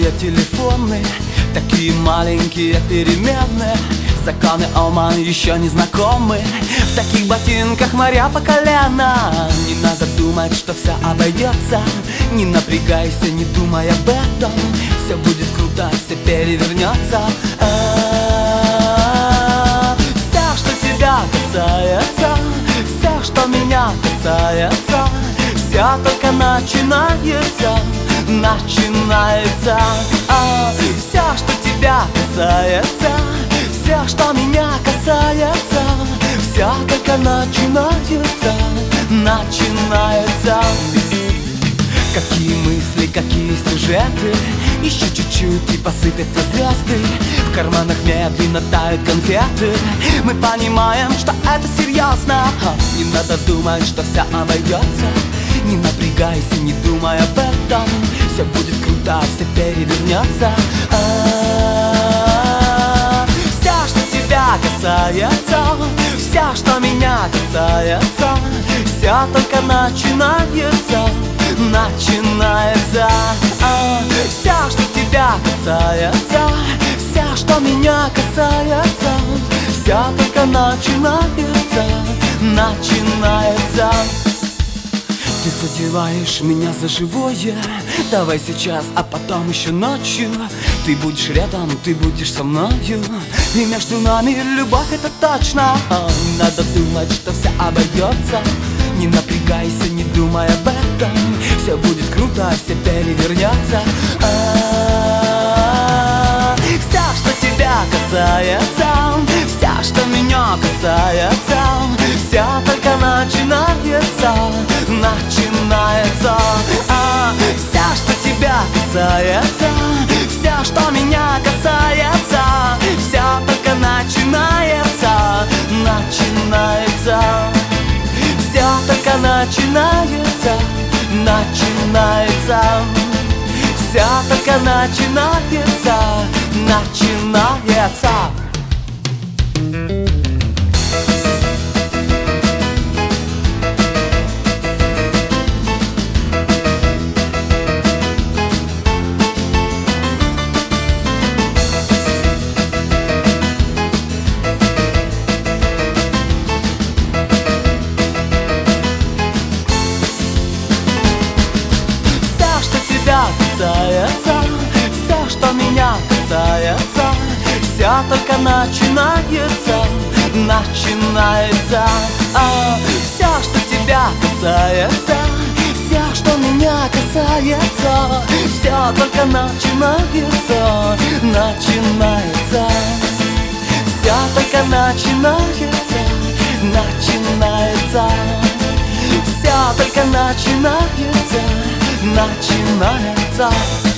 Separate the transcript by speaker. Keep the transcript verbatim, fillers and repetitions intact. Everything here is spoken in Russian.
Speaker 1: Маленькие телефоны, такие маленькие перемены. Законы Ома еще не знакомы. В таких ботинках моря по колено. Не надо думать, что все обойдется. Не напрягайся, не думай об этом. Все будет круто, все перевернется. Все, что тебя касается, все, что меня касается, все только начинается, начинается. Все, что тебя касается, все, что меня касается, все только начинается, начинается. Какие мысли, какие сюжеты, еще чуть-чуть и посыпятся звезды. В карманах медленно тают конфеты. Мы понимаем, что это серьезно. Не надо думать, что все обойдется. Не напрягайся, не думай об этом. Все будет круто, все перевернется. Все, что тебя касается, все, что меня касается, все только начинается, начинается. Все, что тебя касается, все, что меня касается, все только начинается, начинается. Ты задеваешь меня за живое. Давай сейчас, а потом еще ночью. Ты будешь рядом, ты будешь со мною. И между нами любовь, это точно. Не надо думать, что все обойдется. Не напрягайся, не думай об этом. Все будет круто, все перевернется. Все, что тебя касается, все, что меня касается, все только начинается, начинается. Все, что тебя касается, все, что меня касается, все только начинается, начинается. Все только начинается, начинается. Все только начинается, начинается. Касается, все, что меня касается, все только начинается, начинается. Все, что тебя касается, все, что меня касается, все только начинается, начинается. Все только начинается, начинается. Все только начинается, начинается.